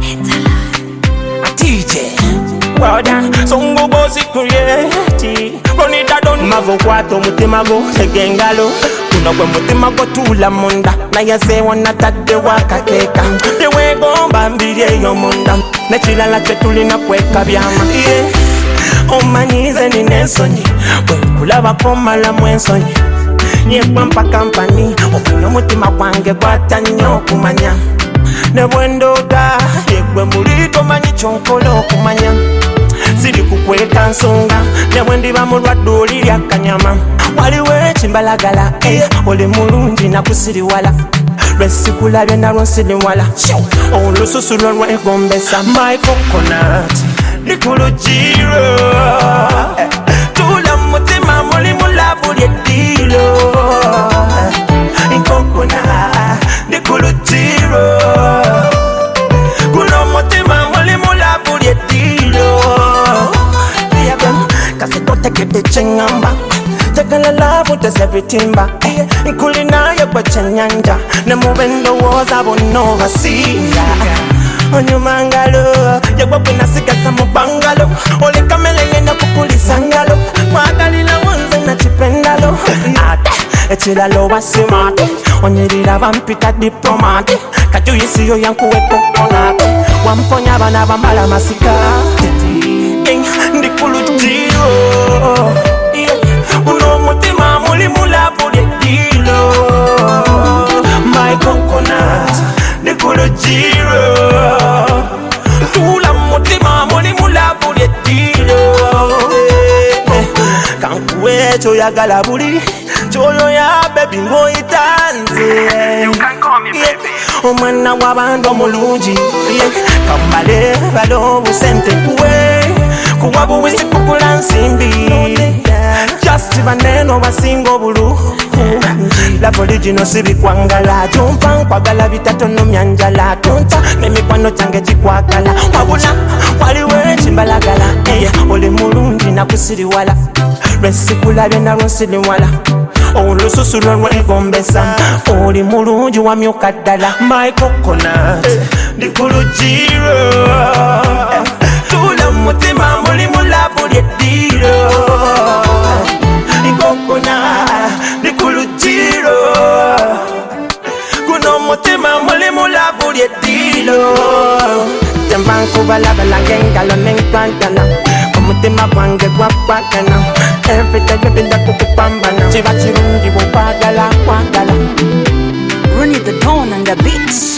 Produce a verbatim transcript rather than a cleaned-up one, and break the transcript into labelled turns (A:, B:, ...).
A: D J well done, songo bosi creati Ronita don mavo kwato mutima go segengalo Kuno kwe mutima go tula munda Na yase wana tade waka keka Yewe gomba mbire yo munda Nechila la chetuli na kweka byama yeah. Omanyize ni nesonyi Kulaba koma la mwensonyi Nyekwa mpaka mpani Okuno mutima kwange kwata nyo kumanya Nebwendo da Yekwe mulito manyi chonkolo kumanya Siri kukweka nsonga Nebwendi bamulwa doli lya kanyama Waliwe chimbalagala eh, Oli mulungi na kusiri wala Lwesikula byenda lwonsiri wala Olususu lwegombesa My coconut Nikulu jiro eh, Tula mutima muli mulavu lye dilo Coconut Nikulu jiro Kuno mutima muli mulavu lye dilo Kasi kote kete chengamba Takala love does everything ba Nkulina ya kwa chanyanja Nemubendo woza bonova siya Onyo mangalo Ya kwa kuna sika samu bangalo Ole kamele ngenda kukulisangalo Mwagalila wanze na chipendalo Ate, echila lo wasimate Onyerila vampita diplomate Kaju yisi yo yanku weko konate Wamponya bana bambala masika Ndikulu jiro Uno mutima muli mulavu lye dilo My coconut Ndikulu jiro Tula mutima muli mulavu lye dilo Kankuwe choya galabuli Choyo ya baby ngo itanze
B: You can call me baby
A: Omwana wabando mulungi Kambale balo busente kuwe Kuwabu wisi kukula nsimbi Just baneno basingo bulu La original sibi kwangala Jumpa nkwagala bitatono myanjala Tunta nemikwano change chikwagala Wabula waliwe chimbalagala yeah. Oli mulungi na kusiri wala Lwesikula byena lwonsiri wala Olususu lwegombesa Oli mulungi wa myuka ddala My coconut Ndikulu jiro Tula mutima muli mulavu lye dilo Coconut Ndikulu jiro Kuno mutima muli mulavu lye dilo Tembanku balabala ngengalo nenkwantana Mutima kwange gwapakana Every time you been da kukupambana Chiva chirungi wapagala kwagala
C: Running the tone and the beats